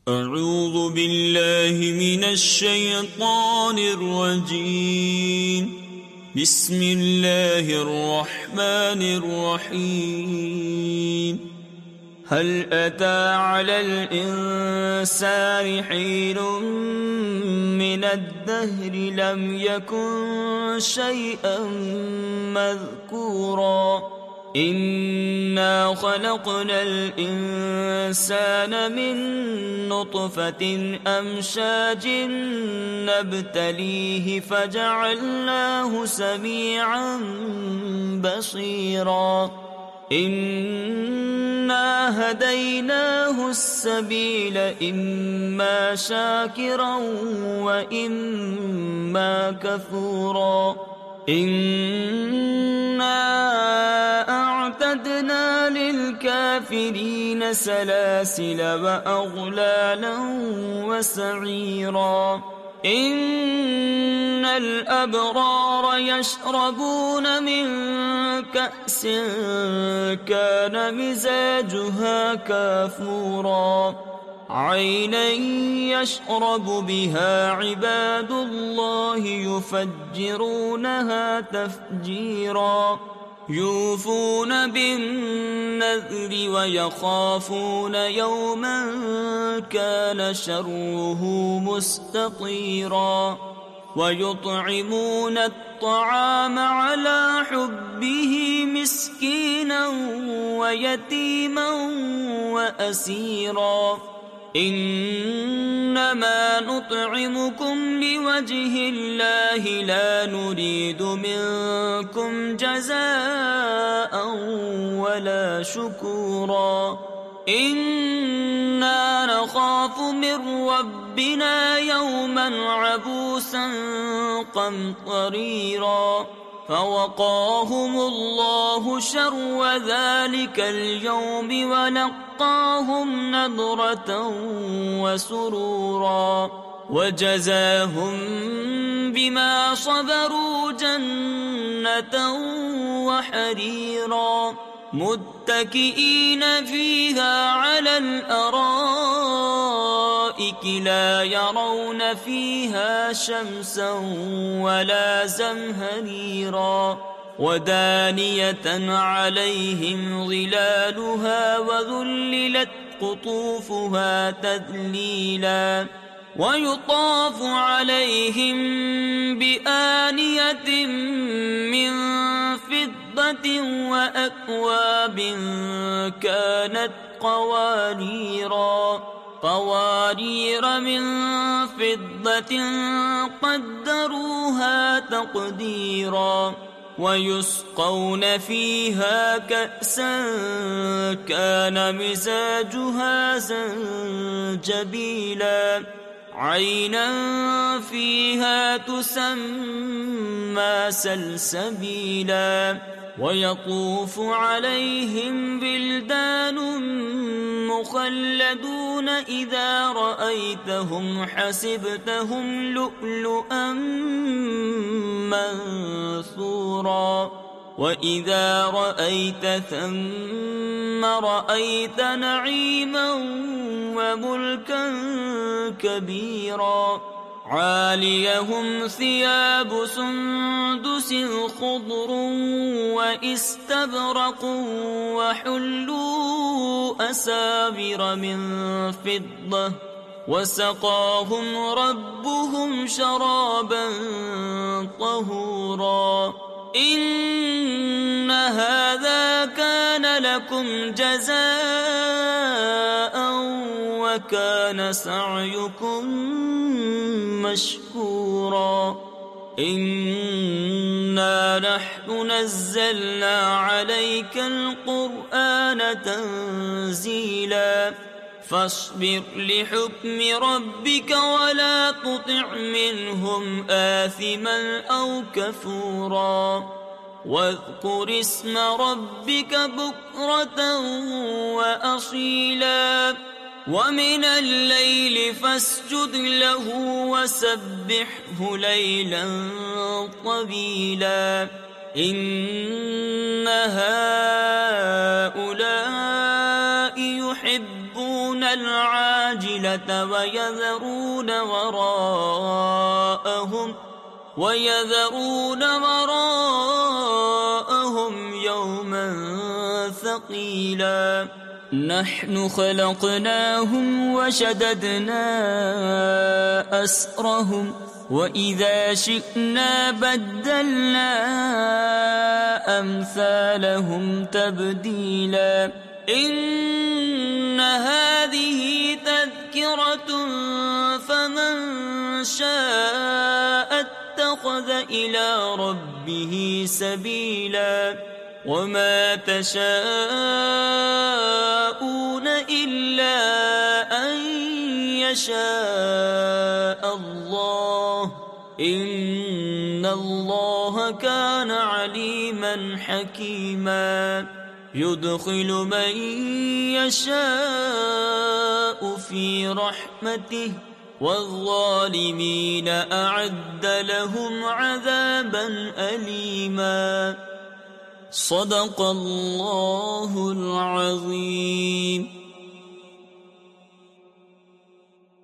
اعوذ باللہ من الشیطان الرجیم بسم اللہ الرحمن الرحیم هل أتى على الإنسان حين من الدهر لم يكن شيئا مذكورا إنا خلقنا الإنسان من نطفة أمشاج نبتليه فجعلناه سميعا بصيرا إنا هديناه السبيل إما شاكرا وإما كفورا إنا أعتدنا للكافرين سلاسل وأغلالا وسعيرا إن الأبرار يشربون من كأس كان مزاجها كافورا عينا يشرب بها عباد الله يفجرونها تفجيرا يوفون بالنذر ويخافون يوما كان شره مستطيرا ويطعمون الطعام على حبه مسكينا ويتيما وأسيرا إنما نطعمكم لوجه الله لا نريد منكم جزاء ولا شكورا إنا نخاف من ربنا يوما عبوسا قمطريرا فوقاهم الله شر ذلك اليوم ولقاهم نضرة وسرورا وجزاهم بما صبروا جنة وحريرا متكئين فيها على الأرائك لا يرون فيها شمسا ولا زمهريرا ودانية عليهم ظلالها وذللت قطوفها تذليلا ويطاف عليهم بآنية من فضة وأكواب كانت قوارير من فضة قدروها تقديرا ويسقون فيها كأسا كان مزاجها زنجبيلا عينا فيها تسمى سلسبيلا ويطوف عليهم بلدان مخلدون إذا رأيتهم حسبتهم لؤلؤا منثورا وإذا رأيت ثم رأيت نعيما وملكا كبيرا عاليهم ثياب سندس خضر واستبرق وحلوا أساور من فضة وسقاهم ربهم شرابا طهورا إن هذا كان لكم جزاء وكان سعيكم مشكورا إنا نحن نزلنا عليك القرآن تنزيلا فاصبر لحكم ربك ولا تطع منهم آثما أو كفورا واذكر اسم ربك بكرة وأصيلا ومن الليل فاسجد له وسبحه ليلا طويلا إن هؤلاء يحبون العاجلة العاجلة ويذرون وراءهم يوما ثقيلا نحن خلقناهم وشددنا أسرهم وإذا شئنا بدلنا أمثالهم تبديلا إن هذه تذكرة فمن شاء اتخذ إلى ربه سبيلا وما تشاءون إلا أن يشاء الله إن الله كان عليما حكيما يدخل من يشاء في رحمته والظالمين أعد لهم عذابا أليما صدق الله العظيم